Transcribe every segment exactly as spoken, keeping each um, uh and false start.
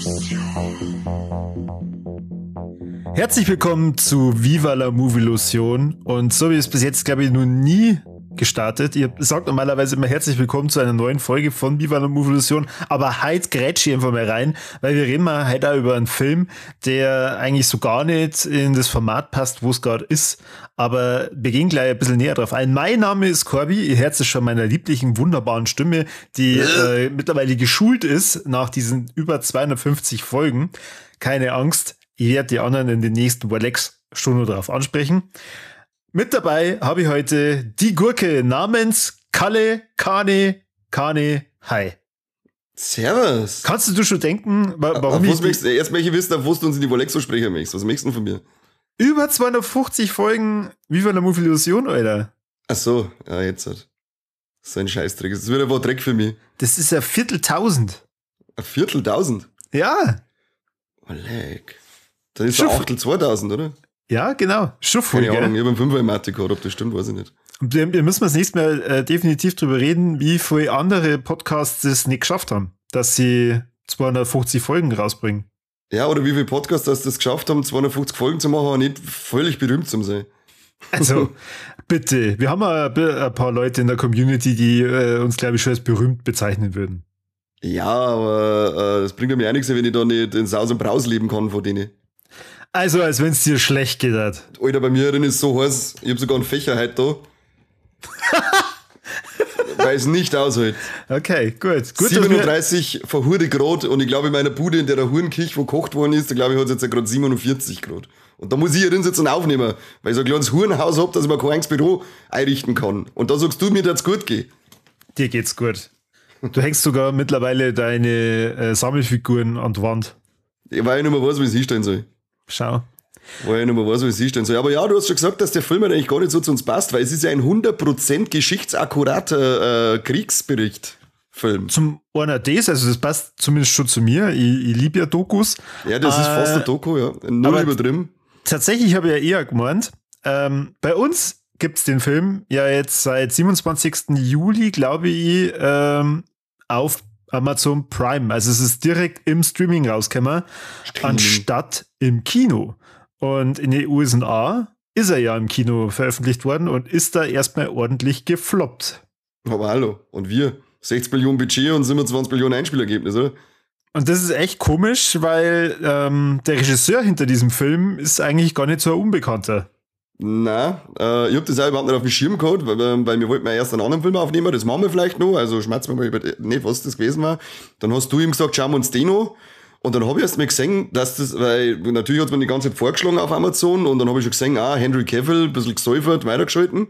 Herzlich willkommen zu Viva la Movilusion und so wie es bis jetzt, glaube ich, noch nie gestartet. Ihr sagt normalerweise immer herzlich willkommen zu einer neuen Folge von Viva la Movilusion, aber heute grätsch ich einfach mal rein, weil wir reden mal heute auch über einen Film, der eigentlich so gar nicht in das Format passt, wo es gerade ist, aber wir gehen gleich ein bisschen näher drauf ein. Mein Name ist Corby, ihr hört es schon meiner lieblichen, wunderbaren Stimme, die äh, mittlerweile geschult ist nach diesen über zweihundertfünfzig Folgen. Keine Angst, ich werde die anderen in den nächsten Walex-Stunden darauf ansprechen. Mit dabei habe ich heute die Gurke namens Kalle Kane Kane Hi. Servus. Kannst du schon denken, wa- warum was ich... möchtest, erst möchte ich wissen, wo du uns in die Volexo-Sprecher möchtest. Was möchtest du von mir? Über zweihundertfünfzig Folgen Viva la Movilusion, Alter. Ach so, ja, jetzt halt. So ein Scheißdreck. Das ist wieder ein Dreck für mich. Das ist ein Vierteltausend. Ein Vierteltausend? Ja. Oh, leck. Dann ist Schuff. ein Achtel zweitausend, oder? Ja, genau. Schon voll, Keine Ahnung, gell? ich habe einen Fünfer im Mathe gehabt, ob das stimmt, weiß ich nicht. Und wir, wir müssen das nächste Mal äh, definitiv drüber reden, wie viele andere Podcasts es nicht geschafft haben, dass sie zweihundertfünfzig Folgen rausbringen. Ja, oder wie viele Podcasts das das geschafft haben, zweihundertfünfzig Folgen zu machen, aber nicht völlig berühmt zu sein. Also, bitte. Wir haben ein, ein paar Leute in der Community, die äh, uns, glaube ich, schon als berühmt bezeichnen würden. Ja, aber äh, das bringt mir auch nichts, wenn ich da nicht in Saus und Braus leben kann von denen. Also, als wenn es dir schlecht geht hat. Alter, bei mir drin ist so heiß, ich habe sogar einen Fächer heute da. Weil es nicht aushält. Okay, gut. gut siebenunddreißig verhurde Grad und ich glaube in meiner Bude, in der der Hurenkirche, wo gekocht worden ist, da glaube ich, hat es jetzt gerade siebenundvierzig Grad. Und da muss ich hier drin sitzen und aufnehmen, weil ich so ein kleines Hurenhaus habe, dass ich mir kein eigenes Büro einrichten kann. Und da sagst du, mir dass es gut geht. Dir geht's gut. Du hängst sogar mittlerweile deine äh, Sammelfiguren an der Wand. Ja, weil ich nicht mehr weiß, wie ich es hinstellen soll. Schau. Weil ich nicht mehr weiß, wie ich es hinstellen soll. Aber ja, du hast schon gesagt, dass der Film eigentlich gar nicht so zu uns passt, weil es ist ja ein hundert Prozent geschichtsakkurater äh, Kriegsbericht-Film. Zum einer das, also das passt zumindest schon zu mir. Ich, ich liebe ja Dokus. Ja, das ist Äh, fast ein Doku, ja. Null aber- übertrieben. Tatsächlich habe ich ja eher gemeint, ähm, bei uns gibt's den Film ja jetzt seit siebenundzwanzigsten Juli, glaube ich, ähm, auf Amazon Prime. Also es ist direkt im Streaming rausgekommen, anstatt im Kino. Und in den U S A ist er ja im Kino veröffentlicht worden und ist da erstmal ordentlich gefloppt. Aber hallo. Und wir? sechzig Millionen Budget und siebenundzwanzig Millionen Einspielergebnis, oder? Und das ist echt komisch, weil ähm, der Regisseur hinter diesem Film ist eigentlich gar nicht so ein Unbekannter. Nein, äh, ich hab das auch überhaupt nicht auf dem Schirm gehabt, weil, weil wir wollten ja erst einen anderen Film aufnehmen, das machen wir vielleicht noch, also schmerzt mir mal über, nicht, was das gewesen war. Dann hast du ihm gesagt, schauen wir uns den noch. Und dann habe ich erst mal gesehen, dass das, weil natürlich hat es mir die ganze Zeit vorgeschlagen auf Amazon und dann habe ich schon gesehen, ah, Henry Cavill, ein bisschen gesäufert, weitergeschalten.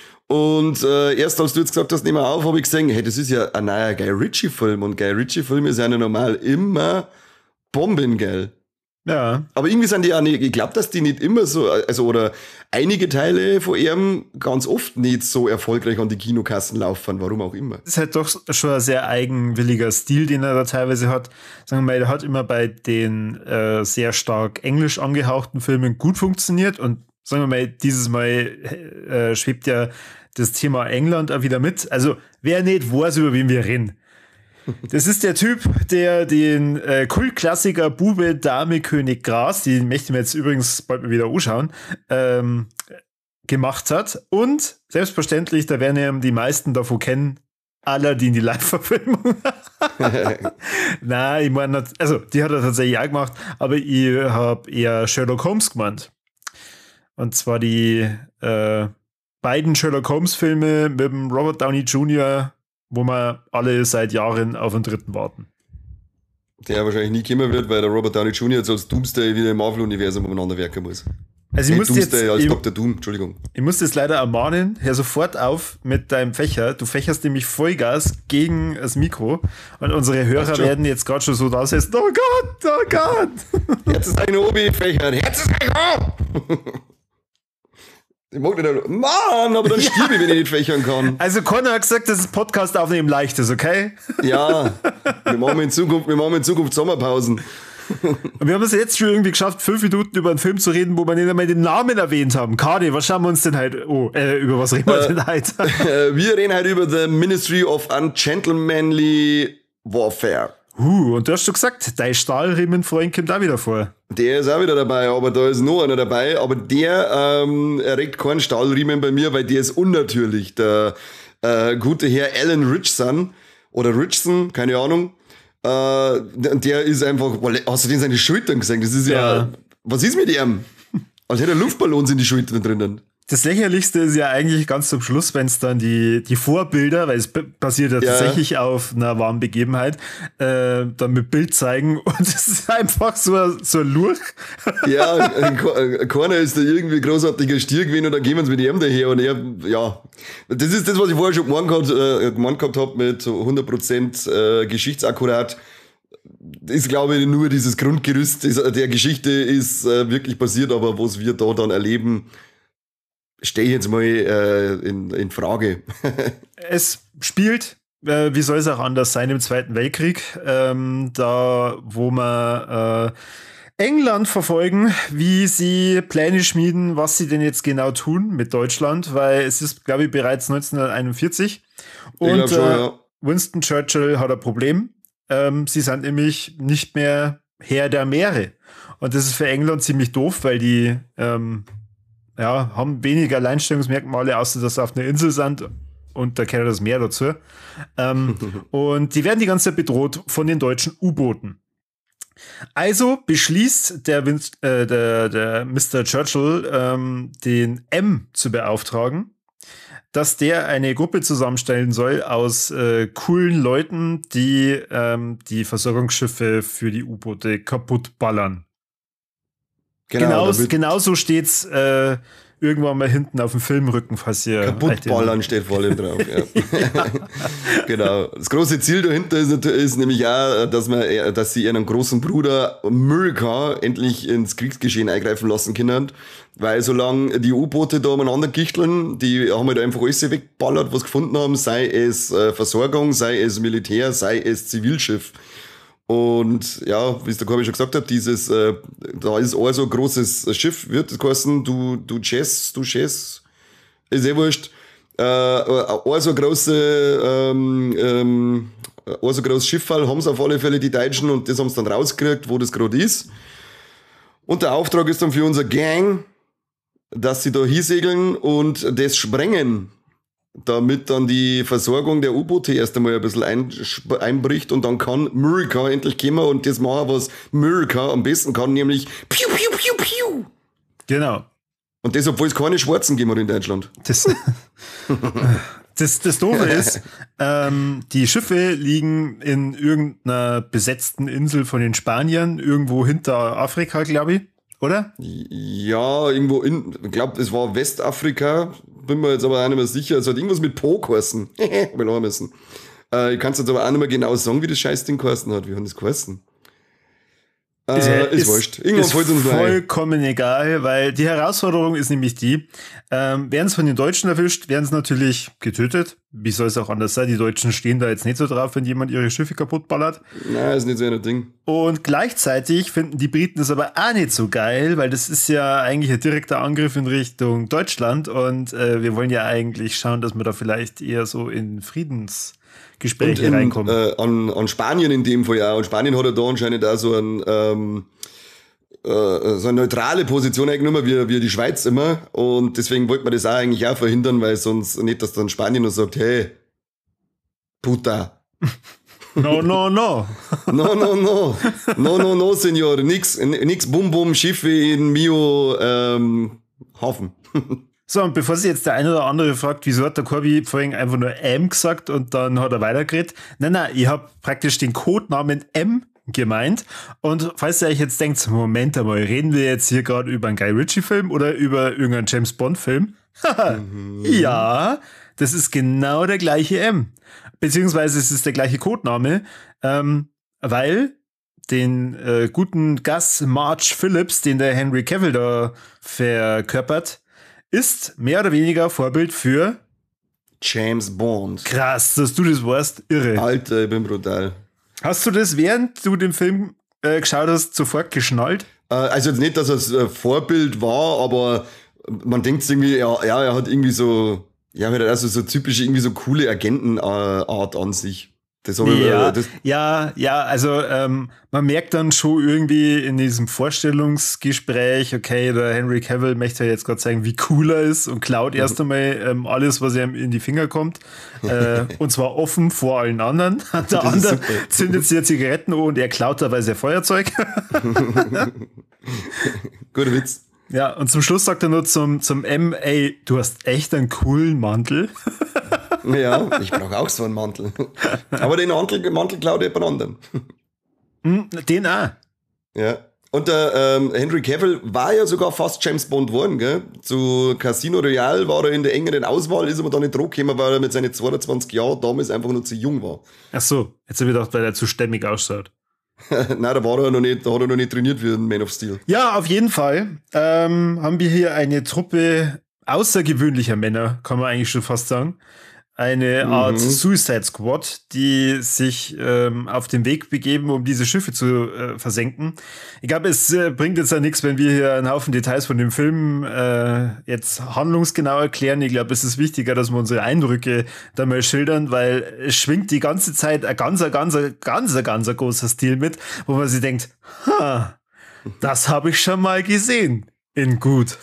Und äh, erst als du jetzt gesagt hast, nehmen wir auf, habe ich gesehen, hey, das ist ja ein neuer Guy Ritchie-Film und Guy Ritchie-Filme ist ja normal immer bombengeil. Ja. Aber irgendwie sind die auch nicht, ich glaube, dass die nicht immer so, also oder einige Teile von ihm ganz oft nicht so erfolgreich an die Kinokassen laufen, warum auch immer. Das ist halt doch schon ein sehr eigenwilliger Stil, den er da teilweise hat. Sagen wir mal, er hat immer bei den äh, sehr stark englisch angehauchten Filmen gut funktioniert und sagen wir mal, dieses Mal äh, schwebt ja das Thema England auch wieder mit. Also, wer nicht weiß, über wen wir reden. Das ist der Typ, der den äh, Kultklassiker Bube, Dame, König, Gras, den möchte ich mir jetzt übrigens bald mal wieder anschauen, ähm, gemacht hat. Und selbstverständlich, da werden ja die meisten davon kennen, Aladdin, die Live-Verfilmung. Nein, ich meine, also die hat er tatsächlich auch gemacht, aber ich habe eher Sherlock Holmes gemeint. Und zwar die äh, beiden Sherlock Holmes-Filme mit dem Robert Downey Junior, wo wir alle seit Jahren auf den dritten warten. Der wahrscheinlich nie kommen wird, weil der Robert Downey Junior jetzt als Doomsday wieder im Marvel-Universum umeinander werken muss. Also ich Hey, muss Doomsday jetzt, als ich, Doktor Doom, Entschuldigung. ich muss das leider ermahnen, hör sofort auf mit deinem Fächer. Du fächerst nämlich Vollgas gegen das Mikro und unsere Hörer werden jetzt gerade schon so da sitzen. Oh Gott, oh Gott. Jetzt ist ein Obi fächern, jetzt ist ein Obi. Ich mag nicht, Mann, aber dann Ja. stirb ich, wenn ich nicht fächern kann. Also Connor hat gesagt, dass das Podcast aufnehmen leicht ist, okay? Ja, wir machen in Zukunft, wir machen in Zukunft Sommerpausen. Und wir haben es jetzt schon irgendwie geschafft, fünf Minuten über einen Film zu reden, wo wir nicht einmal den Namen erwähnt haben. Kadi, was schauen wir uns denn halt? Oh, äh, über was reden wir Äh, denn heute? Äh, wir reden heute über The Ministry of Ungentlemanly Warfare. Uh, und du hast schon gesagt, dein Stahlriemenfreund kommt auch wieder vor. Der ist auch wieder dabei, aber da ist noch einer dabei. Aber der ähm, erregt keinen Stahlriemen bei mir, weil der ist unnatürlich. Der äh, gute Herr Alan Ritchson oder Richson, keine Ahnung. Äh, der ist einfach, hast du den seine Schultern gesehen? Das ist ja, ja was ist mit ihm? Als hätte er Luftballons in die Schultern drinnen. Das Lächerlichste ist ja eigentlich ganz zum Schluss, wenn es dann die, die Vorbilder, weil es basiert ja, ja tatsächlich auf einer wahren Begebenheit, äh, dann mit Bild zeigen und es ist einfach so, so ein Lurch. Ja, keiner ist da irgendwie großartiger Stier gewesen und dann gehen wir uns mit ihm daher und er, ja. Das ist das, was ich vorher schon gemeint gehabt, äh, gemeint gehabt habe mit hundert Prozent äh, geschichtsakkurat. Das ist, glaube ich, nur dieses Grundgerüst der Geschichte ist äh, wirklich passiert, aber was wir da dann erleben, stehe ich jetzt mal äh, in, in Frage. Es spielt, äh, wie soll es auch anders sein, im Zweiten Weltkrieg, ähm, da wo wir äh, England verfolgen, wie sie Pläne schmieden, was sie denn jetzt genau tun mit Deutschland, weil es ist, glaube ich, bereits neunzehnhunderteinundvierzig und schon, äh, ja. Winston Churchill hat ein Problem. Ähm, sie sind nämlich nicht mehr Herr der Meere und das ist für England ziemlich doof, weil die ähm, ja, haben weniger Alleinstellungsmerkmale, außer dass sie auf einer Insel sind und da gehört das Meer dazu. Ähm, und die werden die ganze Zeit bedroht von den deutschen U-Booten. Also beschließt der, äh, der, der Mister Churchill, ähm, den M zu beauftragen, dass der eine Gruppe zusammenstellen soll aus äh, coolen Leuten, die ähm, die Versorgungsschiffe für die U-Boote kaputt ballern. Genau, genau, genau so steht's äh, irgendwann mal hinten auf dem Filmrücken, falls ihr... Kaputtballern steht vor allem drauf, ja. Ja. Genau. Das große Ziel dahinter ist, ist nämlich auch, dass, man, dass sie ihren großen Bruder America endlich ins Kriegsgeschehen eingreifen lassen können, weil solange die U-Boote da umeinander gichteln, die haben halt einfach alles weggeballert, was gefunden haben, sei es äh, Versorgung, sei es Militär, sei es Zivilschiff. Und ja, wie es der Korbi schon gesagt hat, dieses, äh, da ist auch so ein großes Schiff, wird es heißen, du, du Chess, du Chess, ist eh wurscht. Äh, auch so große, ähm, ähm, auch so großes Schifffall haben sie auf alle Fälle die Deutschen und das haben sie dann rausgekriegt, wo das gerade ist. Und der Auftrag ist dann für unsere Gang, dass sie da hinsegeln und das sprengen, damit dann die Versorgung der U-Boote erst einmal ein bisschen ein, einbricht und dann kann America endlich kommen und das machen, was America am besten kann, nämlich piu, piu, piu, piu. Genau. Und das, obwohl es keine Schwarzen gibt in Deutschland. Das, das, das Doofe ist, ähm, die Schiffe liegen in irgendeiner besetzten Insel von den Spaniern, irgendwo hinter Afrika, glaube ich, oder? Ja, irgendwo in, ich glaube, es war Westafrika, bin mir jetzt aber auch nicht mehr sicher. Es hat irgendwas mit Po geheißen. Hab ich noch müssen. Äh, ich kann es jetzt aber auch nicht mehr genau sagen, wie das Scheißding geheißen hat. Wie hat das geheißen? Äh, ist, ist, ist wurscht. Irgendwann ist uns vollkommen ein. Egal, weil die Herausforderung ist nämlich die, ähm, werden es von den Deutschen erwischt, werden es natürlich getötet. Wie soll es auch anders sein? Die Deutschen stehen da jetzt nicht so drauf, wenn jemand ihre Schiffe kaputt ballert. Nein, ist nicht so ein Ding. Und gleichzeitig finden die Briten das aber auch nicht so geil, weil das ist ja eigentlich ein direkter Angriff in Richtung Deutschland und äh, wir wollen ja eigentlich schauen, dass wir da vielleicht eher so in Friedens Gespräche in, reinkommen. Äh, an, an Spanien in dem Fall ja. Und Spanien hat ja da anscheinend auch so, ein, ähm, äh, so eine neutrale Position eingenommen, wie, wie die Schweiz immer. Und deswegen wollte man das auch eigentlich auch verhindern, weil sonst nicht, dass dann Spanien noch sagt, hey, puta. No, no, no. No, no, no. No, no, no, Senor. Nix, nix Bum-Bum-Schiffe in Mio ähm, Hafen. So, und bevor sich jetzt der eine oder andere fragt, wieso hat der Corby vorhin einfach nur M gesagt und dann hat er weitergeredet. Nein, nein, ich habe praktisch den Codenamen M gemeint. Und falls ihr euch jetzt denkt, Moment einmal, reden wir jetzt hier gerade über einen Guy Ritchie-Film oder über irgendeinen James Bond-Film? mhm. Ja, das ist genau der gleiche M. Beziehungsweise es ist der gleiche Codename, ähm, weil den äh, guten Gus March Phillips, den der Henry Cavill da verkörpert, ist mehr oder weniger Vorbild für James Bond. Krass, dass du das weißt. Irre. Alter, ich bin brutal. Hast du das, während du den Film äh, geschaut hast, sofort geschnallt? Äh, also jetzt nicht, dass er äh, Vorbild war, aber man denkt irgendwie, ja, ja, er hat irgendwie so, ja, also so typische, irgendwie so coole Agentenart an sich. Das habe ich, Ja, das, ja, ja, also ähm, man merkt dann schon irgendwie in diesem Vorstellungsgespräch, okay, der Henry Cavill möchte ja jetzt gerade zeigen, wie cool er ist und klaut erst einmal ähm, alles, was ihm in die Finger kommt. Äh, und zwar offen vor allen anderen. Der andere zündet sich Zigaretten an und er klaut dabei sein Feuerzeug. Guter Witz. Ja, und zum Schluss sagt er nur zum, zum M, ey, du hast echt einen coolen Mantel. Ja, ich brauche auch so einen Mantel. Aber den Mantel, Mantel klaut jemand anderen. Den auch. Ja. Und der ähm, Henry Cavill war ja sogar fast James Bond geworden, gell? Zu Casino Royale war er in der engeren Auswahl, ist aber da nicht gekommen, weil er mit seinen zweiundzwanzig Jahren damals einfach nur zu jung war. Ach so, jetzt habe ich gedacht, weil er zu stämmig ausschaut. Nein, da war er noch nicht, da hat er noch nicht trainiert wie ein Man of Steel. Ja, auf jeden Fall ähm, haben wir hier eine Truppe außergewöhnlicher Männer, kann man eigentlich schon fast sagen. Eine Art mhm. Suicide Squad, die sich ähm, auf den Weg begeben, um diese Schiffe zu äh, versenken. Ich glaube, es äh, bringt jetzt ja nichts, wenn wir hier einen Haufen Details von dem Film äh, jetzt handlungsgenau erklären. Ich glaube, es ist wichtiger, dass wir unsere Eindrücke da mal schildern, weil es schwingt die ganze Zeit ein ganz, ganz, ganz, ganz großer Stil mit, wo man sich denkt, ha, das habe ich schon mal gesehen. In gut.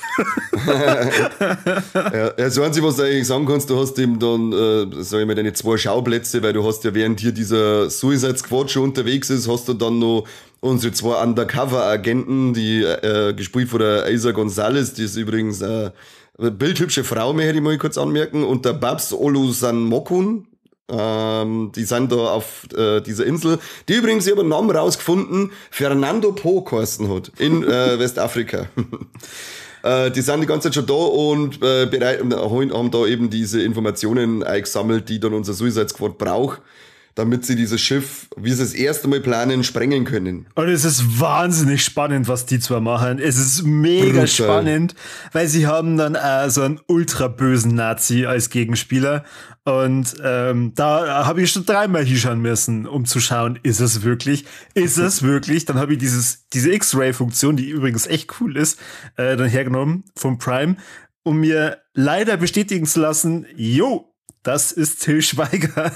Ja, das Einzige, was du eigentlich sagen kannst, du hast eben dann, äh, sag ich mal, deine zwei Schauplätze, weil du hast ja, während hier dieser Suicide Squad schon unterwegs ist, hast du dann noch unsere zwei Undercover-Agenten, die äh, gespielt von der Eiza Gonzalez, die ist übrigens äh, eine bildhübsche Frau, mehr hätte ich mal kurz anmerken, und der Babs Olusanmokun. Ähm, die sind da auf äh, dieser Insel, die übrigens ich habe einen Namen rausgefunden, Fernando Po geheißen hat, in äh, Westafrika. äh, die sind die ganze Zeit schon da und äh, bereit, haben da eben diese Informationen eingesammelt, die dann unser Suicide Squad braucht, damit sie dieses Schiff, wie sie das erste Mal planen, sprengen können. Und es ist wahnsinnig spannend, was die zwei machen. Es ist mega Brutal. spannend, weil sie haben dann auch so einen ultra bösen Nazi als Gegenspieler. Und ähm, da habe ich schon dreimal hinschauen müssen, um zu schauen, ist es wirklich? Ist es wirklich? Dann habe ich dieses diese X-Ray-Funktion, die übrigens echt cool ist, äh, dann hergenommen vom Prime, um mir leider bestätigen zu lassen, jo, das ist Til Schweiger.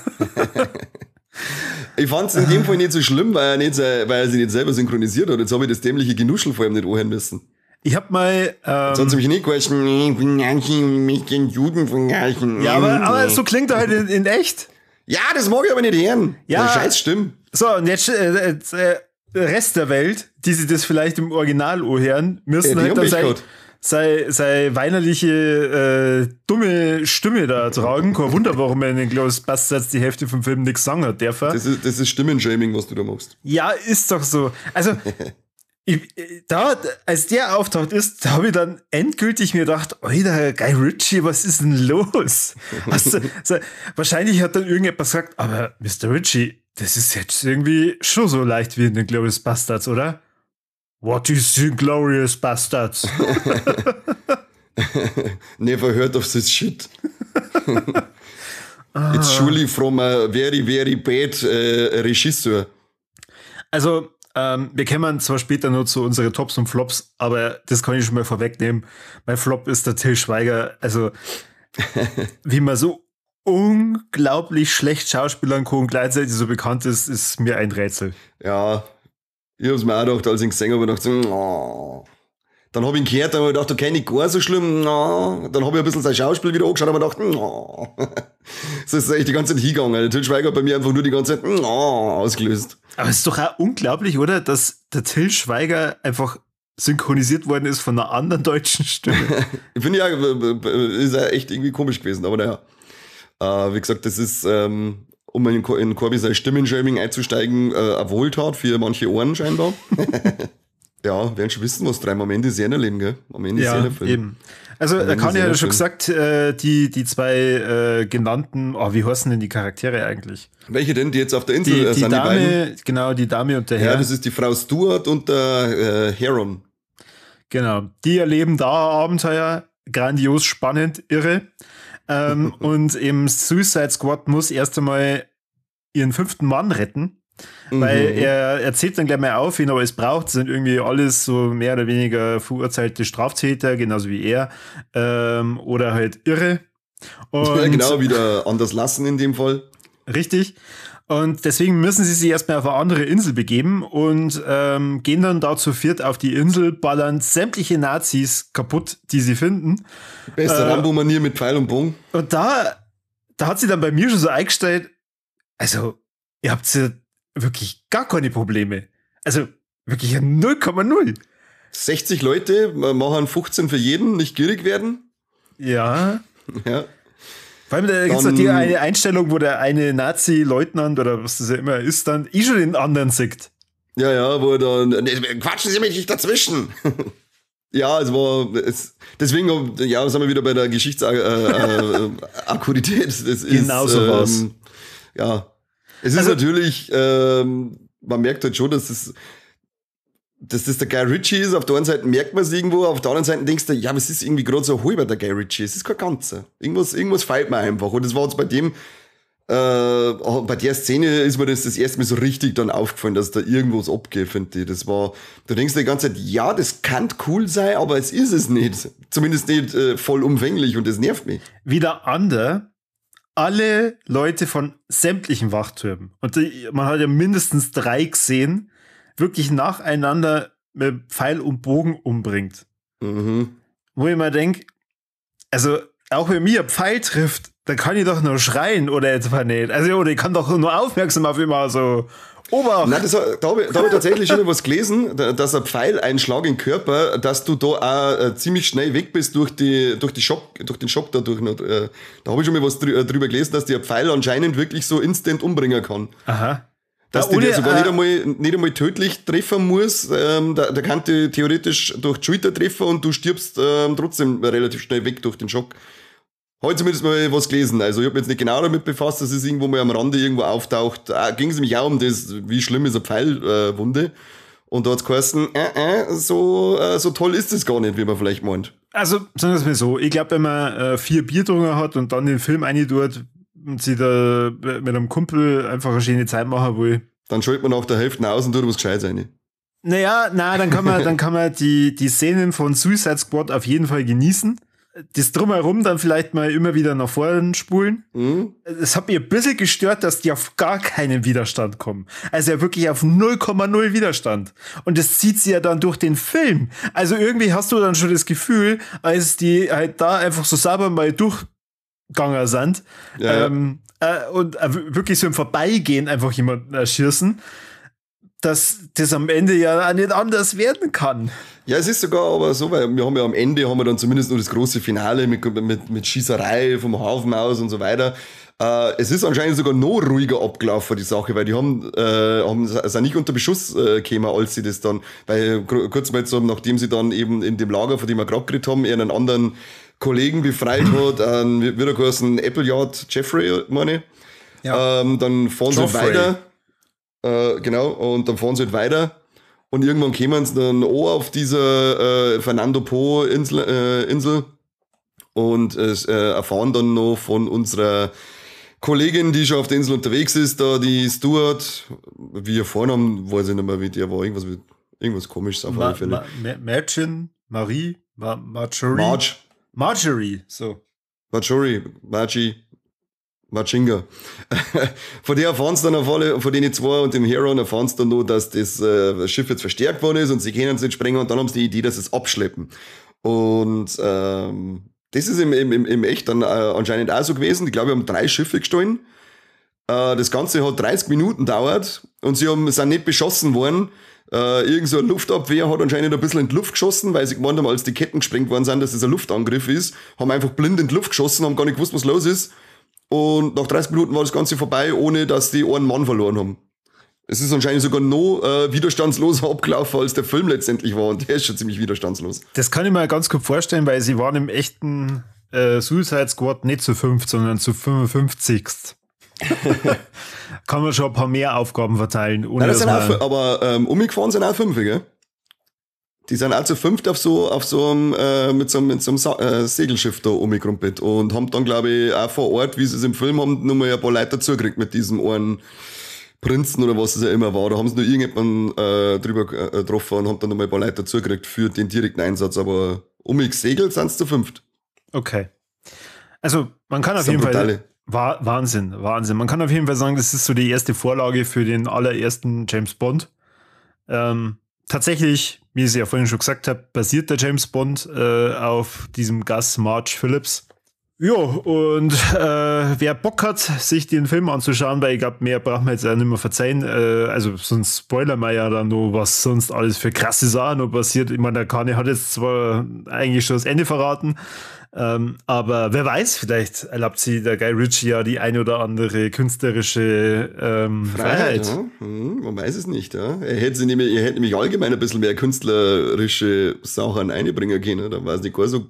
Ich fand es in dem Fall nicht so schlimm, weil er, nicht, weil er sich nicht selber synchronisiert hat. Jetzt habe ich das dämliche Genuschel vor ihm nicht anhören müssen. Ich hab mal. Ähm, Jetzt hat sie mich nicht geheißen, ich bin Nazi und mich den Juden vergleichen. Ja, aber, aber so klingt er halt in, in echt. Ja, das mag ich aber nicht hören. Ja. Scheiß Stimme. So, und jetzt, äh, äh, Rest der Welt, die sich das vielleicht im Original anhören, müssen ja, halt dann sei, sei, sei weinerliche, äh, dumme Stimme da tragen. Kein Wunder, warum er in den Glorious Bastards die Hälfte vom Film nichts sagen hat, darf er. Das ist, das ist Stimmenshaming, was du da machst. Ja, ist doch so. Also, ich, da, als der auftaucht ist, da habe ich dann endgültig mir gedacht, Alter, Guy Ritchie, was ist denn los? Also, also, wahrscheinlich hat dann irgendjemand gesagt, aber Mister Ritchie, das ist jetzt irgendwie schon so leicht wie in den Glorious Bastards, oder? What is the Glorious Bastards? Never heard of this shit. It's surely from a very, very bad uh, Regisseur. Also, ähm, wir kommen zwar später nur zu unseren Tops und Flops, aber das kann ich schon mal vorwegnehmen. Mein Flop ist der Til Schweiger. Also, wie man so unglaublich schlecht schauspielern kann und gleichzeitig so bekannt ist, ist mir ein Rätsel. Ja, ich hab's mir auch gedacht, als ich ihn gesehen habe, gedacht, oh. Dann habe ich ihn gehört, dann habe ich gedacht, okay, nicht gar so schlimm, oh. Dann habe ich ein bisschen sein Schauspiel wieder angeschaut und habe gedacht, oh. Das ist echt die ganze Zeit hingegangen. Der Til Schweiger hat bei mir einfach nur die ganze Zeit oh, ausgelöst. Aber es ist doch auch unglaublich, oder? Dass der Til Schweiger einfach synchronisiert worden ist von einer anderen deutschen Stimme. Ich finde ja, ist ja echt irgendwie komisch gewesen, aber naja. Äh, wie gesagt, das ist, ähm, um in, in Corby sein Stimmenshaming einzusteigen, äh, eine Wohltat für manche Ohren scheinbar. Ja, werden schon wissen, was drei Momente sehr erleben, gell? Am Ende ja, ist eben. Also, da kann ja schon gesagt, äh, die, die zwei äh, genannten, oh, wie heißen denn die Charaktere eigentlich? Welche denn, die jetzt auf der Insel die, äh, die sind? Dame, die beiden? Genau, die Dame und der Herr. Ja, das ist die Frau Stuart und der äh, Heron. Genau, die erleben da Abenteuer, grandios, spannend, irre. ähm, und im Suicide Squad muss erst einmal ihren fünften Mann retten. Weil mhm. er erzählt dann gleich mal auf, wen er alles braucht. Das sind irgendwie alles so mehr oder weniger verurteilte Straftäter, genauso wie er. Ähm, oder halt Irre. Und ja, genau, wieder anders lassen in dem Fall. Richtig. Und deswegen müssen sie sich erstmal auf eine andere Insel begeben und ähm, gehen dann da zu viert auf die Insel, ballern sämtliche Nazis kaputt, die sie finden. Beste äh, Rambo-Manier mit Pfeil und Bogen. Und da, da hat sie dann bei mir schon so eingestellt, also, ihr habt ja wirklich gar keine Probleme. Also, wirklich null Komma null. sechzig Leute, machen fünfzehn für jeden, nicht gierig werden. Ja. Ja. Vor allem, da gibt es noch die eine Einstellung, wo der eine Nazi-Leutnant oder was das ja immer ist, dann eh schon den anderen sieht. Ja, ja, wo er dann, nee, quatschen Sie mich nicht dazwischen. Ja, es war, es, deswegen, ja, sind wir wieder bei der Geschichtsakkuratität. Äh, genau so was. Ähm, ja, es ist also, natürlich, ähm, man merkt halt schon, dass das, dass das der Guy Ritchie ist. Auf der einen Seite merkt man es irgendwo, auf der anderen Seite denkst du, ja, aber es ist irgendwie gerade so halber der Guy Ritchie. Es ist kein Ganzer. Irgendwas, irgendwas fehlt mir einfach. Und das war jetzt bei dem, äh, bei der Szene ist mir das das erste Mal so richtig dann aufgefallen, dass da irgendwas abgeht, finde ich. Das war, du denkst die ganze Zeit, ja, das kann cool sein, aber es ist es nicht. Zumindest nicht äh, vollumfänglich und das nervt mich. Wieder andere, alle Leute von sämtlichen Wachtürmen, und die, man hat ja mindestens drei gesehen, wirklich nacheinander mit Pfeil und Bogen umbringt. Mhm. Wo ich mir denke, also auch wenn mir ein Pfeil trifft, dann kann ich doch nur schreien oder etwa nicht. Also oder ich kann doch nur aufmerksam auf immer so Obacht. Nein, das, da habe ich, da hab ich tatsächlich schon was gelesen, dass ein Pfeileinschlag im Körper, dass du da auch äh, ziemlich schnell weg bist durch die durch die Schock, durch den Schock dadurch. Äh, da habe ich schon mal was drü- drüber gelesen, dass der Pfeil anscheinend wirklich so instant umbringen kann. Aha. Dass da die der sogar äh, nicht einmal, nicht einmal tödlich treffen muss. Ähm, da, da kann die theoretisch durch die Schulter treffen und du stirbst ähm, trotzdem relativ schnell weg durch den Schock. Habe ich zumindest mal was gelesen. Also ich habe mich jetzt nicht genau damit befasst, dass es irgendwo mal am Rande irgendwo auftaucht. Ah, ging es nämlich auch um das, wie schlimm ist eine Pfeilwunde. Äh, und da hat es geheißen, äh, äh, so, äh, so toll ist es gar nicht, wie man vielleicht meint. Also, sagen wir es mal so, ich glaube, wenn man äh, vier Bier drungen hat und dann den Film reintut und sie da mit einem Kumpel einfach eine schöne Zeit machen will. Dann schaltet man nach der Hälfte aus und tut was Gescheites rein. Naja, na, dann kann man, dann kann man die, die Szenen von Suicide Squad auf jeden Fall genießen. Das Drumherum dann vielleicht mal immer wieder nach vorne spulen. Mhm. Es hat mir ein bisschen gestört, dass die auf gar keinen Widerstand kommen. Also ja wirklich auf null Komma null Widerstand. Und das zieht sie ja dann durch den Film. Also irgendwie hast du dann schon das Gefühl, als die halt da einfach so sauber mal durchgegangen sind, ja, ähm, äh, und äh, wirklich so im Vorbeigehen einfach jemanden erschießen, dass das am Ende ja auch nicht anders werden kann. Ja, es ist sogar aber so, weil wir haben ja am Ende haben wir dann zumindest nur das große Finale mit, mit, mit Schießerei vom Hafen aus und so weiter. Äh, es ist anscheinend sogar noch ruhiger abgelaufen, die Sache, weil die haben, äh, haben sind nicht unter Beschuss äh, gekommen, als sie das dann, weil kurz mal so, nachdem sie dann eben in dem Lager, von dem wir gerade geredet haben, einen anderen Kollegen befreit hat, einen, wie der geheißen, Appleyard Jeffrey, meine ich. Ja. Ähm, dann fahren sie halt weiter. Äh, genau, und dann fahren sie halt weiter. Und irgendwann kämen sie dann auch auf diese äh, Fernando Po Insel, äh, Insel und äh, erfahren dann noch von unserer Kollegin, die schon auf der Insel unterwegs ist, da die Stuart, wie ihr Vornamen, weiß ich nicht mehr, wie der war, irgendwas, irgendwas komisches auf alle Fälle. Ma- Mädchen, Marie, Ma- Marjorie. Marge. Marjorie, so. Marjorie, Margie. Machinga. Von der erfahren sie dann auf alle, von denen zwei und dem Heron erfahren sie dann nur, dass das äh, Schiff jetzt verstärkt worden ist und sie können es nicht sprengen und dann haben sie die Idee, dass sie es abschleppen. Und ähm, das ist im, im, im Echt dann äh, anscheinend auch so gewesen. Ich glaube, wir haben drei Schiffe gestohlen. Äh, das Ganze hat dreißig Minuten gedauert und sie haben, sind nicht beschossen worden. Äh, irgend so eine Luftabwehr hat anscheinend ein bisschen in die Luft geschossen, weil sie gemeint haben, als die Ketten gesprengt worden sind, dass das ein Luftangriff ist. Haben einfach blind in die Luft geschossen, haben gar nicht gewusst, was los ist. Und nach dreißig Minuten war das Ganze vorbei, ohne dass die einen Mann verloren haben. Es ist anscheinend sogar noch äh, widerstandsloser abgelaufen, als der Film letztendlich war. Und der ist schon ziemlich widerstandslos. Das kann ich mir ganz gut vorstellen, weil sie waren im echten äh, Suicide Squad nicht zu fünft, sondern zu fünfundfünfzig. Kann man schon ein paar mehr Aufgaben verteilen. Ohne Nein, das sind man auch, aber ähm, umgefahren sind auch fünf, gell? Die sind auch zu fünft auf so, auf so einem, äh, mit so einem, mit so einem Sa- äh, Segelschiff da umgekrumpelt und haben dann, glaube ich, auch vor Ort, wie sie es im Film haben, nochmal ein paar Leute dazugekriegt mit diesem einen Prinzen oder was es ja immer war. Da haben sie nur irgendjemanden äh, drüber äh, getroffen und haben dann nochmal ein paar Leute dazugekriegt für den direkten Einsatz, aber umgesegelt sind es zu fünft. Okay. Also, man kann auf sind jeden brutale. Fall War, Wahnsinn, Wahnsinn. Man kann auf jeden Fall sagen, das ist so die erste Vorlage für den allerersten James Bond. Ähm, tatsächlich, wie ich es ja vorhin schon gesagt habe, basiert der James Bond äh, auf diesem Gus March Phillips. Ja, und äh, wer Bock hat, sich den Film anzuschauen, weil ich glaube, mehr braucht man jetzt auch nicht mehr verzeihen, äh, also sonst spoilern wir ja dann noch, was sonst alles für krasse Sachen noch passiert. Ich meine, der Kane hat jetzt zwar eigentlich schon das Ende verraten, ähm, aber wer weiß, vielleicht erlaubt sie der Guy Ritchie ja die eine oder andere künstlerische ähm, Freiheit. Freiheit. Ja. Hm, man weiß es nicht. Ja. Er, hätte sie nämlich, er hätte nämlich allgemein ein bisschen mehr künstlerische Sachen einbringen können, dann war es nicht gar so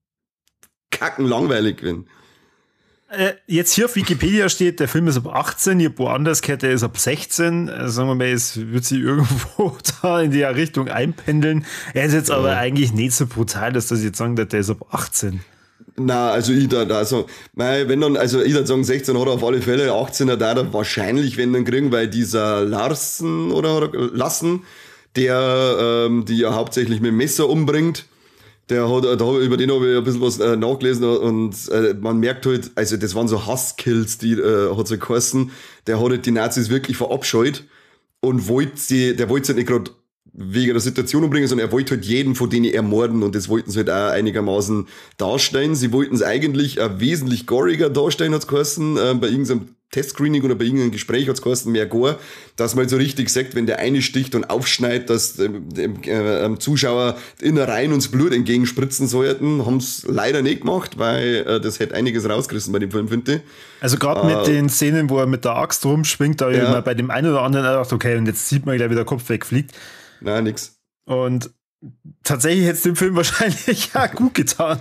kacken langweilig gewesen. Äh, jetzt hier auf Wikipedia steht, der Film ist ab achtzehn, hier woanders gehört, der ist ab sechzehn. Also sagen wir mal, es wird sich irgendwo da in die Richtung einpendeln. Er ist jetzt ja. aber eigentlich nicht so brutal, dass das jetzt sagen, der ist ab achtzehn. Na, also ich da, also, wenn dann, also ich würde sagen, sechzehn hat er auf alle Fälle, achtzehn hat er wahrscheinlich, wenn dann kriegen, weil dieser Larsen oder, oder Lassen, der ähm, die ja hauptsächlich mit dem Messer umbringt, der hat, da, über den habe ich ein bisschen was äh, nachgelesen und äh, man merkt halt, also das waren so Hasskills, die äh, hat so geheißen, der hat halt die Nazis wirklich verabscheut und wollte sie, der wollte sie nicht gerade wegen der Situation umbringen, sondern er wollte halt jeden von denen ermorden und das wollten sie halt auch einigermaßen darstellen. Sie wollten es eigentlich äh, wesentlich goriger darstellen, hat's geheißen, äh, bei irgendeinem Testscreening oder bei irgendeinem Gespräch hat's geheißen, mehr Gore, dass man halt so richtig sagt, wenn der eine sticht und aufschneidet, dass dem, dem äh, Zuschauer die Innereien und das Blut entgegenspritzen sollten, haben's leider nicht gemacht, weil äh, das hätte einiges rausgerissen bei dem Film, finde ich. Also gerade äh, mit den Szenen, wo er mit der Axt rumschwingt, da ja. ich mal bei dem einen oder anderen gedacht, okay, und jetzt sieht man gleich, wie der Kopf wegfliegt. Nein, nix. Und tatsächlich hätte es dem Film wahrscheinlich ja gut getan.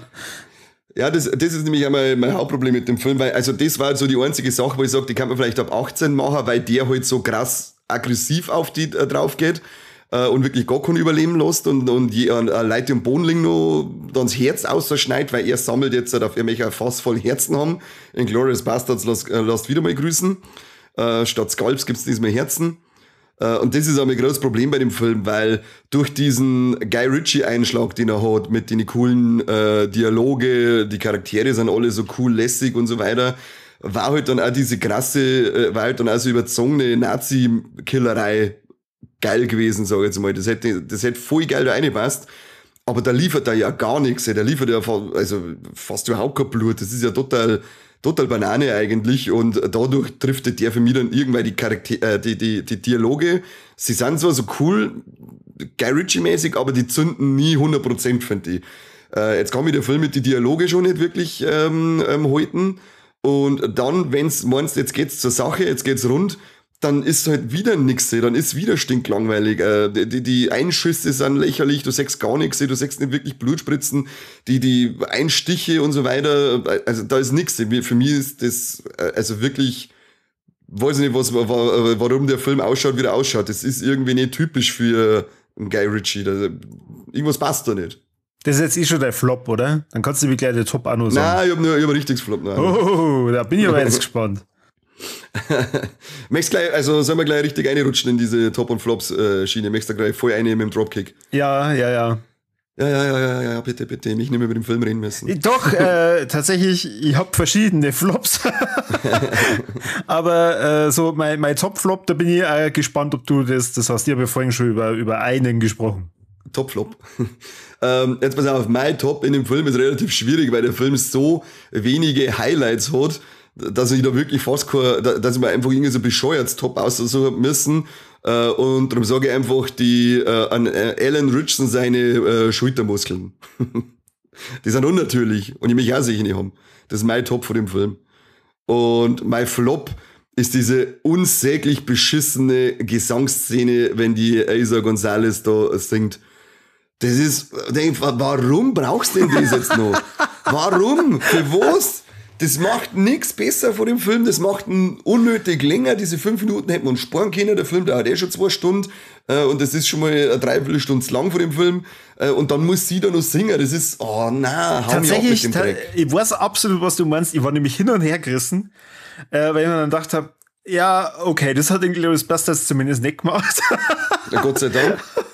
Ja, das, das ist nämlich einmal mein Hauptproblem mit dem Film, weil, also das war so die einzige Sache, wo ich sage, die kann man vielleicht ab achtzehn machen, weil der halt so krass aggressiv auf die äh, drauf geht äh, und wirklich gar keinen überleben lässt und, und je, äh, Leute im Bodenling noch dann das Herz ausschneidet, weil er sammelt jetzt halt auf irgendwelche Fass voll Herzen haben. In Glorious Bastards lasst, äh, lasst wieder mal grüßen. Äh, statt Skalps gibt's diesmal Herzen. Und das ist auch ein großes Problem bei dem Film, weil durch diesen Guy Ritchie-Einschlag, den er hat, mit den coolen äh, Dialoge, die Charaktere sind alle so cool, lässig und so weiter, war halt dann auch diese krasse, äh, war halt dann auch so überzogene Nazi-Killerei geil gewesen, sag ich jetzt mal. Das hätte, das hätte voll geil da reingepasst. Aber da liefert er ja gar nichts, da liefert er also fast überhaupt kein Blut. Das ist ja total... Total Banane eigentlich und dadurch trifft der für mich dann irgendwann die Charakter äh, die, die, die Dialoge. Sie sind zwar so cool, Guy Ritchie-mäßig, aber die zünden nie hundert Prozent, finde ich. Äh, jetzt kann mich der Film mit die Dialoge schon nicht wirklich ähm, ähm, halten. Und dann, wenn's meinst, jetzt geht's zur Sache, jetzt geht's rund, dann ist halt wieder nix, dann ist wieder stinklangweilig. Äh, die, die Einschüsse sind lächerlich, du siehst gar nichts, du siehst nicht wirklich Blutspritzen, die, die Einstiche und so weiter, also da ist nichts. Für mich ist das, also wirklich, weiß ich nicht, was, warum der Film ausschaut, wie er ausschaut. Das ist irgendwie nicht typisch für einen Guy Ritchie. Das, irgendwas passt da nicht. Das ist jetzt eh schon der Flop, oder? Dann kannst du mir gleich den Top auch noch sagen. Nein, ich hab nur, ich hab ein richtiges Flop. Nein. Oh, da bin ich aber jetzt gespannt. Möchtest gleich, also sollen wir gleich richtig reinrutschen in diese Top- und Flops-Schiene? Möchtest du gleich voll eine mit dem Dropkick? Ja, ja, ja. Ja, ja, ja, ja, ja, bitte, bitte. Nicht mehr über den Film reden müssen. Doch, äh, tatsächlich, ich hab verschiedene Flops. Aber äh, so mein, mein Top-Flop, da bin ich äh, gespannt, ob du das, das hast du ja vorhin schon über, über einen gesprochen. Top-Flop. ähm, jetzt pass auf, mein Top in dem Film ist relativ schwierig, weil der Film so wenige Highlights hat, dass ich da wirklich fast kein, dass ich mir einfach irgendwie so bescheuert Top aussuchen müssen. Äh, und darum sage ich einfach die äh, an äh, Alan Ritchson seine äh, Schultermuskeln. Die sind unnatürlich und ich mich auch sicher nicht haben. Das ist mein Top von dem Film. Und mein Flop ist diese unsäglich beschissene Gesangsszene, wenn die Eiza González da singt. Das ist, denk, warum brauchst du denn das jetzt noch? Warum? Für was? Das macht nichts besser vor dem Film, das macht ihn unnötig länger. Diese fünf Minuten hätten wir uns sparen können. Der Film dauert eh schon zwei Stunden äh, und das ist schon mal eine Dreiviertelstunde lang vor dem Film. Äh, und dann muss sie da noch singen. Das ist, oh nein, hau mich ab mit dem Dreck. Ich weiß absolut, was du meinst. Ich war nämlich hin und her gerissen, äh, weil ich mir dann gedacht habe, ja, okay, das hat den Glorious Bastards zumindest nicht gemacht. Ja, Gott sei Dank.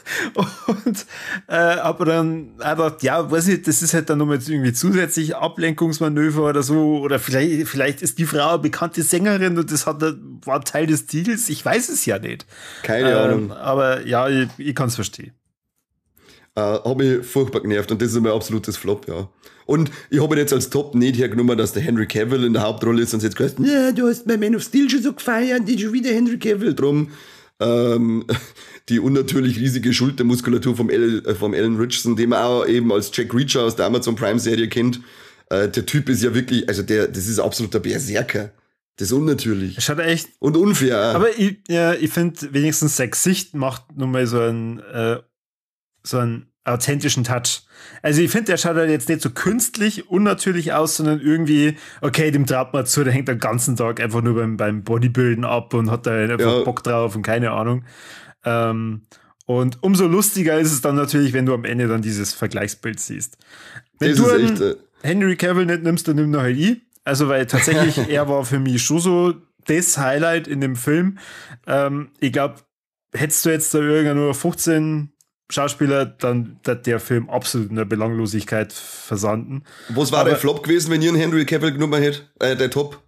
Und äh, aber dann einfach, ja, weiß ich, das ist halt dann nochmal irgendwie zusätzlich Ablenkungsmanöver oder so. Oder vielleicht, vielleicht ist die Frau eine bekannte Sängerin und das hat, war Teil des Deals. Ich weiß es ja nicht. Keine ähm, Ahnung. Aber ja, ich, ich kann es verstehen. Äh, hat mich furchtbar genervt und das ist mein absolutes Flop, ja. Und ich habe jetzt als Top nicht hergenommen, dass der Henry Cavill in der Hauptrolle ist und jetzt gesagt, ja, du hast bei Man of Steel schon so gefeiert, die schon wieder Henry Cavill drum. Ähm, die unnatürlich riesige Schultermuskulatur vom, El, äh, vom Alan Richardson, den man auch eben als Jack Reacher aus der Amazon Prime Serie kennt. Äh, der Typ ist ja wirklich, also der, das ist absoluter Berserker. Das ist unnatürlich. Schaut echt. Und unfair. Aber ich, ja, ich finde wenigstens sein Gesicht macht nun mal so einen, äh, so einen authentischen Touch. Also ich finde, der schaut halt jetzt nicht so künstlich, unnatürlich aus, sondern irgendwie, okay, dem traut man zu, der hängt den ganzen Tag einfach nur beim, beim Bodybuilden ab und hat da einfach ja. Bock drauf und keine Ahnung. Ähm, und umso lustiger ist es dann natürlich, wenn du am Ende dann dieses Vergleichsbild siehst. Wenn das du ist echt, äh Henry Cavill nicht nimmst, dann nimm noch halt ich. Also weil tatsächlich, er war für mich schon so das Highlight in dem Film. Ähm, ich glaube, hättest du jetzt da irgendwann nur fünfzehn Schauspieler, dann hat der Film absolut in der Belanglosigkeit versanden. Was war Aber, der Flop gewesen, wenn ihr einen Henry Cavill genommen hättet? Äh, der Top?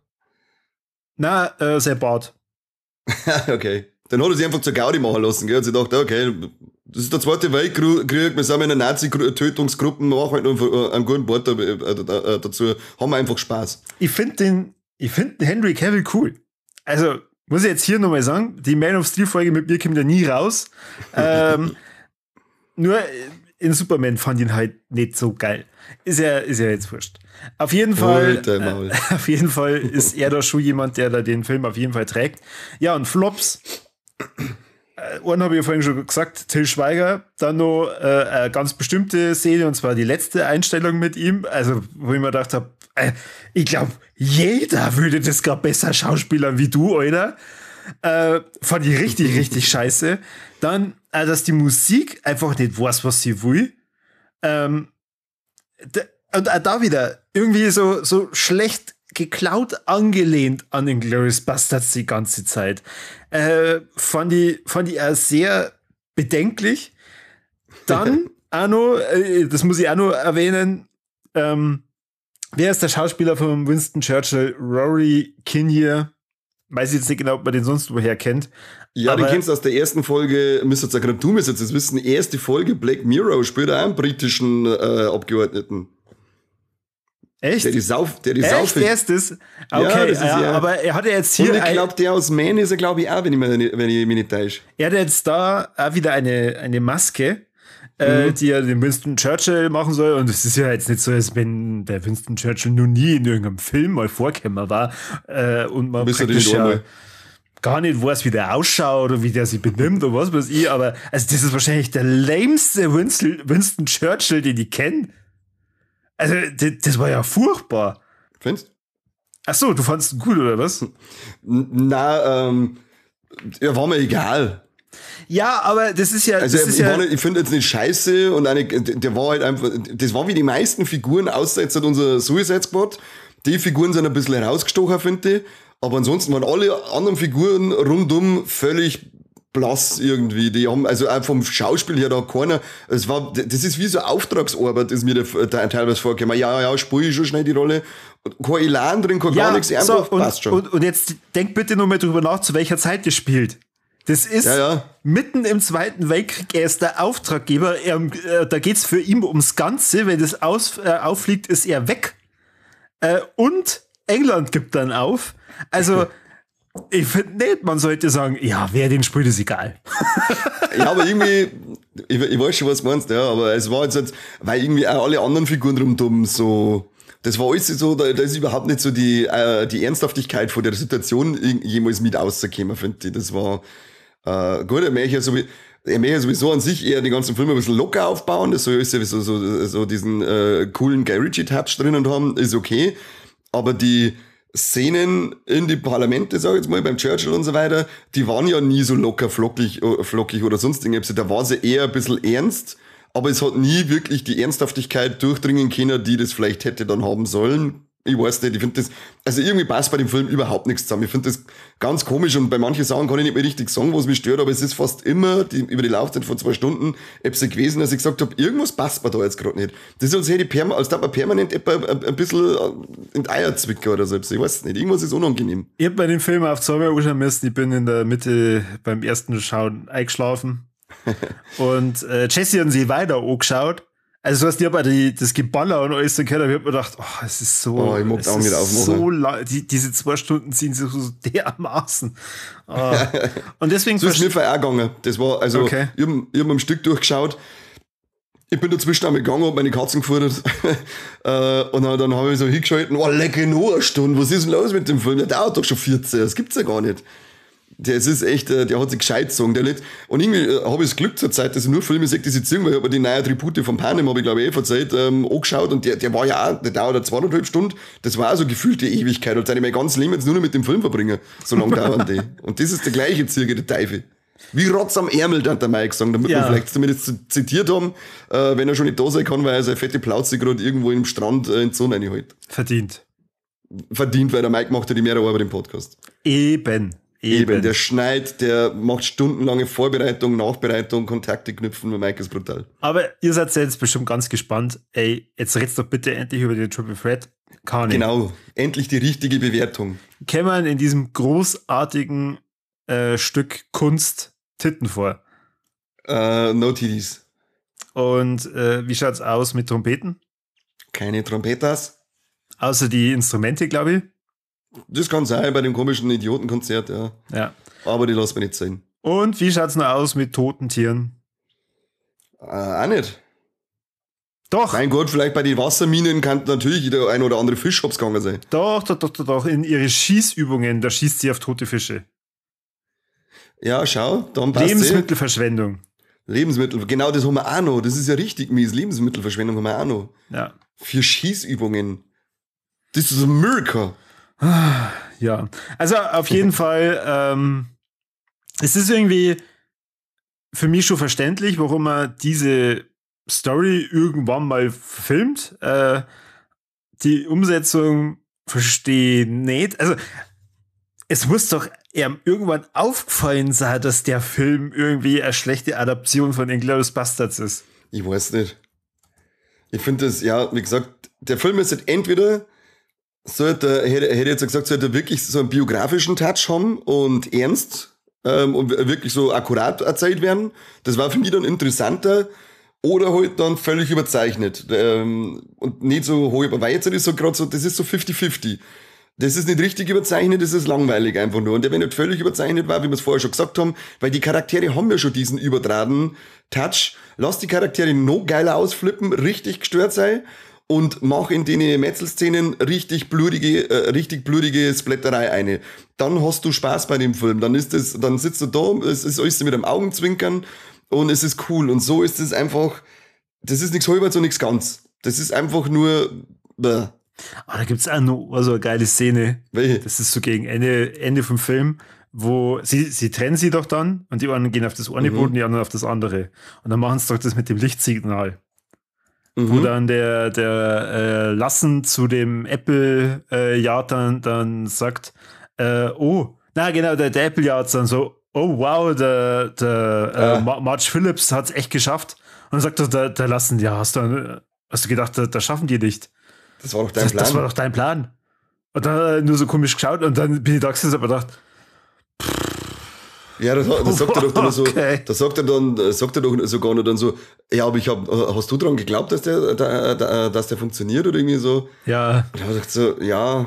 Na, äh, sein Bart. Okay. Dann hat er sich einfach zur Gaudi machen lassen, gell? Und sie dachte, okay, das ist der zweite Weltkrieg, wir sind in einer Nazi-Tötungsgruppe, wir machen halt noch einen guten Bart dazu, haben wir einfach Spaß. Ich finde den, ich finde den Henry Cavill cool. Also, muss ich jetzt hier nochmal sagen, die Man of Steel-Folge mit mir kommt ja nie raus. ähm, Nur in Superman fand ich ihn halt nicht so geil. Ist ja, ist ja jetzt wurscht. Auf jeden Fall, äh, auf jeden Fall ist er da schon jemand, der da den Film auf jeden Fall trägt. Ja, und Flops. Äh, einen habe ich ja vorhin schon gesagt, Till Schweiger. Dann noch äh, eine ganz bestimmte Szene, und zwar die letzte Einstellung mit ihm. Also, wo ich mir gedacht habe, äh, ich glaube, jeder würde das gerade besser schauspielern wie du, Alter. Äh, fand ich richtig, richtig scheiße. Dann, äh, dass die Musik einfach nicht weiß, was sie will. Ähm, d- und auch da wieder irgendwie so, so schlecht geklaut, angelehnt an den Inglourious Basterds die ganze Zeit. Äh, fand ich, fand ich auch sehr bedenklich. Dann auch noch, äh, das muss ich auch noch erwähnen, ähm, wer ist der Schauspieler von Winston Churchill? Rory Kinnear. Weiß ich jetzt nicht genau, ob man den sonst woher kennt. Ja, den kennst du aus der ersten Folge, müsstest du gerade du müsstest jetzt wissen, erste Folge Black Mirror spielt er einen britischen äh, Abgeordneten. Echt? Der die Sauf, der die Echt? Sauf. Erstes? Okay, ja, das ist ja, ja. aber er hatte jetzt hier. Und ich glaube, der aus Man ist er, glaube ich, auch, wenn ich, mir, wenn ich mich nicht täusche. Er hat jetzt da auch wieder eine, eine Maske, äh, Mhm. die er den Winston Churchill machen soll. Und es ist ja jetzt nicht so, als wenn der Winston Churchill noch nie in irgendeinem Film mal vorgekommen war. Äh, und man Bist du praktisch den ja einmal? gar nicht weiß, wie der ausschaut oder wie der sich benimmt oder was weiß ich. Aber also das ist wahrscheinlich der lameste Winston, Winston Churchill, den ich kenne. Also das, das war ja furchtbar. Findest du? Ach so, du fandest ihn gut, oder was? Na, ähm, ja, war mir egal. Ja, aber das ist ja. Also, das ist ich, ja nicht, ich finde jetzt nicht scheiße und eine, der war halt einfach, das war wie die meisten Figuren, außer jetzt halt unser Suicide Squad. Die Figuren sind ein bisschen herausgestochen, finde ich. Aber ansonsten waren alle anderen Figuren rundum völlig blass irgendwie. Die haben, also auch vom Schauspiel her da keiner, es war, das ist wie so Auftragsarbeit, ist mir da, da teilweise vorgekommen. Ja, ja, spiele ich schon schnell die Rolle. Kein Elan drin, kein ja, gar nichts, einfach so, und, passt schon. Und, und jetzt denk bitte nur mal drüber nach, zu welcher Zeit das spielt. Das ist Ja, ja. mitten im Zweiten Weltkrieg, er ist der Auftraggeber, er, äh, da geht's für ihn ums Ganze, wenn das aus, äh, auffliegt, ist er weg. Äh, und England gibt dann auf. Also, ich finde nicht, man sollte sagen, ja, wer den spielt, ist egal. Ja, aber irgendwie, ich, ich weiß schon, was du meinst, ja, aber es war jetzt, halt, weil irgendwie auch alle anderen Figuren rundum so, das war alles so, da, da ist überhaupt nicht so die, äh, die Ernsthaftigkeit von der Situation jemals mit rausgekommen, finde ich. Das war, äh, gut, er möchte ja sowieso, er möchte ja sowieso an sich eher den ganzen Film ein bisschen locker aufbauen, das soll ja so, so, so diesen äh, coolen Guy Ritchie-Touch drinnen haben, ist okay, aber die Szenen in die Parlamente, sag ich jetzt mal, beim Churchill und so weiter, die waren ja nie so locker flockig, flockig oder sonst irgendwas. Da war sie eher ein bisschen ernst, aber es hat nie wirklich die Ernsthaftigkeit durchdringen können, die das vielleicht hätte dann haben sollen. Ich weiß nicht, ich finde das, also irgendwie passt bei dem Film überhaupt nichts zusammen. Ich finde das ganz komisch und bei manchen Sachen kann ich nicht mehr richtig sagen, was mich stört, aber es ist fast immer die, über die Laufzeit von zwei Stunden etwas gewesen, dass ich gesagt habe, irgendwas passt mir da jetzt gerade nicht. Das ist, als hätte ich perma- als man permanent etwa ein, ein bisschen in die Eier zwicken oder so. Ich weiß nicht, irgendwas ist unangenehm. Ich hab bei dem Film auf zweimal anschauen müssen, ich bin in der Mitte beim ersten Schauen eingeschlafen und äh, Jesse hat sie weiter angeschaut. Also, du hast ja bei die, das Geballer und alles so gehört, aber ich hab mir gedacht, oh, es ist so, oh, ich mag es auch nicht ist aufmachen. so lang, die, diese zwei Stunden ziehen sich so dermaßen. Oh. Und deswegen. So ist mir vorher auch gegangen. Das war, also, okay. ich hab, ich hab am Stück durchgeschaut. Ich bin dazwischen einmal gegangen, hab meine Katzen gefüttert. äh, und dann, dann habe ich so hingeschalten, oh, lecker, nur eine Stunde, was ist denn los mit dem Film? Der dauert doch schon vierzehn, das gibt's ja gar nicht. Der, es ist echt, der hat sich gescheit gezogen. Der nicht, und irgendwie äh, habe ich das Glück zur Zeit, dass ich nur Filme sehe, die sie ziehen, weil ich habe die neuen Tribute von Panem, habe ich glaube ich eh verzeiht, ähm, angeschaut und der, der war ja auch, der dauert zweieinhalb Stunden, das war auch so gefühlte Ewigkeit, und ich mein ganzes Leben jetzt nur noch mit dem Film verbringen. So lange dauern die. Und das ist der gleiche Zirkel, der Teufel. Wie Rotz am Ärmel, hat der Mike gesagt, damit ja. wir vielleicht zumindest zitiert haben, äh, wenn er schon nicht da sein kann, weil er seine fette Plauze gerade irgendwo im Strand äh, in die Sonne reinhält. Verdient. Verdient, weil der Mike macht ja die mehrere Arbeit im Podcast. Eben. Eben. Eben, der schneit, der macht stundenlange Vorbereitung, Nachbereitung, Kontakte knüpfen, Mike ist brutal. Aber ihr seid jetzt bestimmt ganz gespannt. Ey, jetzt redst doch bitte endlich über den Triple Threat. Kann ich. Genau, endlich die richtige Bewertung. Kämen in diesem großartigen äh, Stück Kunst Titten vor. Äh, no Titties. Und äh, wie schaut's aus mit Trompeten? Keine Trompetas. Außer die Instrumente, glaube ich. Das kann sein bei dem komischen Idiotenkonzert, ja. Ja. Aber die lassen wir nicht sein. Und wie schaut's noch aus mit toten Tieren? Äh, auch nicht. Doch. Mein Gott, vielleicht bei den Wasserminen kann natürlich der ein oder andere Fischhops gegangen sein. Doch, doch, doch, doch, doch. In ihre Schießübungen, da schießt sie auf tote Fische. Ja, schau, dann passt Lebensmittelverschwendung. Lebensmittel, genau, das haben wir auch noch. Das ist ja richtig mies. Lebensmittelverschwendung haben wir auch noch. Ja. Für Schießübungen. Das ist ein Miracle. Ja, also auf jeden Fall, ähm, es ist irgendwie für mich schon verständlich, warum man diese Story irgendwann mal filmt. Äh, die Umsetzung verstehe nicht. Also es muss doch eher irgendwann aufgefallen sein, dass der Film irgendwie eine schlechte Adaption von Inglourious Basterds ist. Ich weiß nicht. Ich finde das, ja, wie gesagt, der Film ist halt entweder sollte, hätte, hätte jetzt gesagt, sollte wirklich so einen biografischen Touch haben und ernst ähm, und wirklich so akkurat erzählt werden. Das war für mich dann interessanter. Oder halt dann völlig überzeichnet. Ähm, und nicht so hoch, weil jetzt ist so gerade so, das ist so fifty fifty. Das ist nicht richtig überzeichnet, das ist langweilig einfach nur. Und der, wenn nicht völlig überzeichnet war, wie wir es vorher schon gesagt haben, weil die Charaktere haben ja schon diesen übertraten Touch. Lass die Charaktere noch geiler ausflippen, richtig gestört sein. Und mach in den Metzelszenen richtig blutige, äh, richtig blutige Splatterei eine. Dann hast du Spaß bei dem Film. Dann ist es, dann sitzt du da, es ist alles mit einem Augenzwinkern und es ist cool. Und so ist es einfach, das ist nichts halbwegs und nichts ganz. Das ist einfach nur, bäh. Aber da gibt's auch noch so eine geile Szene. Welche? Das ist so gegen Ende, Ende vom Film, wo sie, sie trennen sie doch dann und die einen gehen auf das eine Mhm. Boot und die anderen auf das andere. Und dann machen sie doch das mit dem Lichtsignal. Mhm. Wo dann der, der äh, Lassen zu dem Apple-Yard dann, dann sagt, äh, oh, na genau, der, der Apple-Yard dann so, oh wow, der, der Ja. äh, Ma- Marge Phillips hat's echt geschafft. Und dann sagt doch der, der Lassen, ja, hast du, hast du gedacht, da, das schaffen die nicht. Das war doch dein Das, Plan. das war doch dein Plan. Und dann hat er nur so komisch geschaut und dann bin ich da gesessen und hab mir gedacht, Ja, das, das sagt er doch dann so, Okay. das sagt er dann, das sagt er doch sogar noch dann so, ja, aber ich hab, hast du dran geglaubt, dass der, da, da, dass der funktioniert oder irgendwie so? ja, Und er hat gesagt so, ja,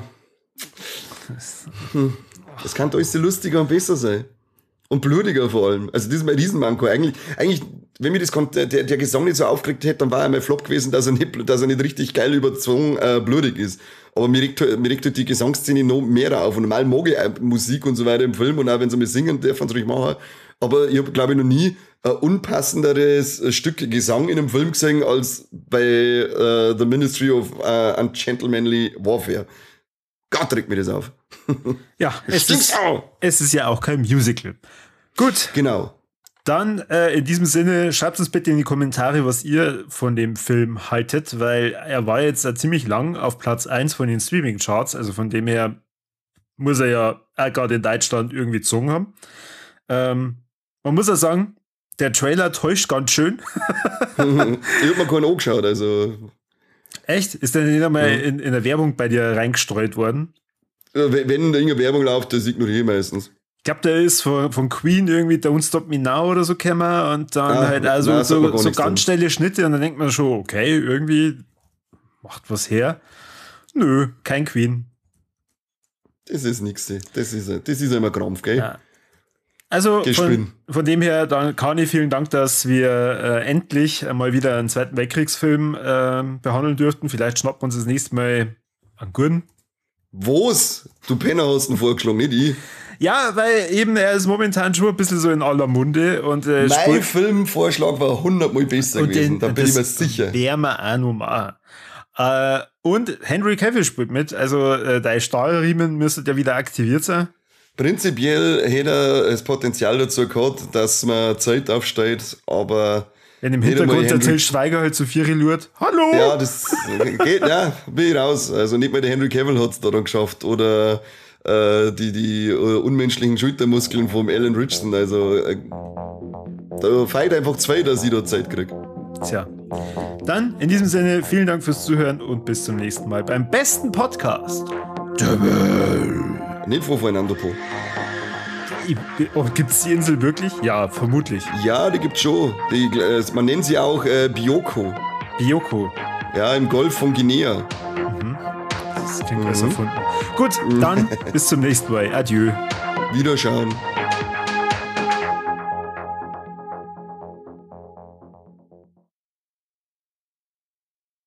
hm, das kann alles so lustiger und besser sein. Und blutiger vor allem. Also das ist mein Riesenmanko. Eigentlich, eigentlich, wenn mir das kon- der, der Gesang nicht so aufgeregt hätte, dann war er mein Flop gewesen, dass er nicht, dass er nicht richtig geil überzogen äh, blutig ist. Aber mir regt, mir regt halt die Gesangsszene noch mehr auf. Und normal mag ich auch Musik und so weiter im Film und auch wenn sie mir singen, darf man es ruhig machen. Aber ich habe, glaube ich, noch nie ein unpassenderes Stück Gesang in einem Film gesehen als bei äh, The Ministry of uh, Ungentlemanly Warfare. Gott, regt mir das auf. ja, es ist, Stinksau! es ist ja auch kein Musical. Gut, Genau. Dann äh, in diesem Sinne, schreibt uns bitte in die Kommentare, was ihr von dem Film haltet, weil er war jetzt äh, ziemlich lang auf Platz eins von den Streaming-Charts, also von dem her muss er ja auch gerade in Deutschland irgendwie gezogen haben. Ähm, man muss ja sagen, der Trailer täuscht ganz schön. Ich hab mir keinen angeschaut, also. Echt? Ist der nicht einmal Ja. in, in der Werbung bei dir reingestreut worden? Ja, wenn wenn da irgendeine Werbung läuft, das ignoriere ich meistens. Ich glaube, der ist von, von Queen irgendwie der Don't Stop Me Now oder so gekommen und dann Ah, halt also nein, sagt mir so, gar so nichts ganz dann. schnelle Schnitte und dann denkt man schon, okay, irgendwie macht was her. Nö, kein Queen. Das ist nix. Das ist, das ist immer Krampf, gell? Ja. Also Geh von, spielen. von dem her, dann Kani, vielen Dank, dass wir äh, endlich mal wieder einen Zweiten Weltkriegsfilm äh, behandeln dürften. Vielleicht schnappen wir uns das nächste Mal einen guten. Was? Du Penner hast ihn vorgeschlagen, nicht ich. Ja, weil eben er ist momentan schon ein bisschen so in aller Munde und äh, Mein spielt- Filmvorschlag war hundertmal besser und gewesen, den- da bin ich mir das sicher. Werden wir auch noch machen. Äh, und Henry Cavill spielt mit, also äh, dein Stahlriemen müsste ja wieder aktiviert sein. Prinzipiell hätte er das Potenzial dazu gehabt, dass man Zeit aufsteht, aber Wenn im Nicht einmal Hintergrund der Henry- Till Schweiger halt zu Vieri lurt. Hallo! ja, das geht, ja, bin ich raus. Also nicht mal der Henry Cavill hat es da dann geschafft oder äh, die, die äh, unmenschlichen Schultermuskeln vom Alan Richardson. Also äh, da feiert einfach zwei, dass ich da Zeit krieg. Tja. Dann in diesem Sinne, vielen Dank fürs Zuhören und bis zum nächsten Mal beim besten Podcast. Nicht von voneinander po. Oh, gibt's die Insel wirklich? Ja, vermutlich. Ja, die gibt's schon. Die, äh, man nennt sie auch äh, Bioko. Bioko. Ja, im Golf von Guinea. Das klingt alles erfunden. Gut, dann bis zum nächsten Mal. Adieu. Wiederschauen.